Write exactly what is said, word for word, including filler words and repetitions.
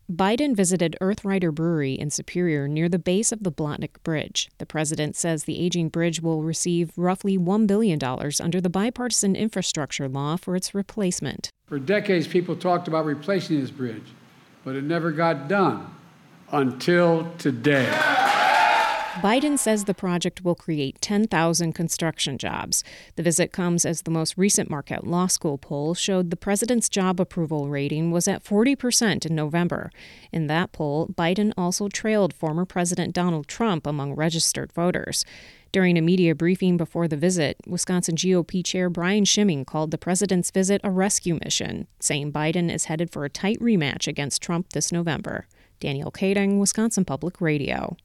Biden visited Earthrider Brewery in Superior near the base of the Blotnick Bridge. The president says the aging bridge will receive roughly one billion dollars under the bipartisan infrastructure law for its replacement. For decades, people talked about replacing this bridge, but it never got done until today. Biden says the project will create ten thousand construction jobs. The visit comes as the most recent Marquette Law School poll showed the president's job approval rating was at forty percent in November. In that poll, Biden also trailed former President Donald Trump among registered voters. During a media briefing before the visit, Wisconsin G O P Chair Brian Schimming called the president's visit a rescue mission, saying Biden is headed for a tight rematch against Trump this November. Danielle Kading, Wisconsin Public Radio.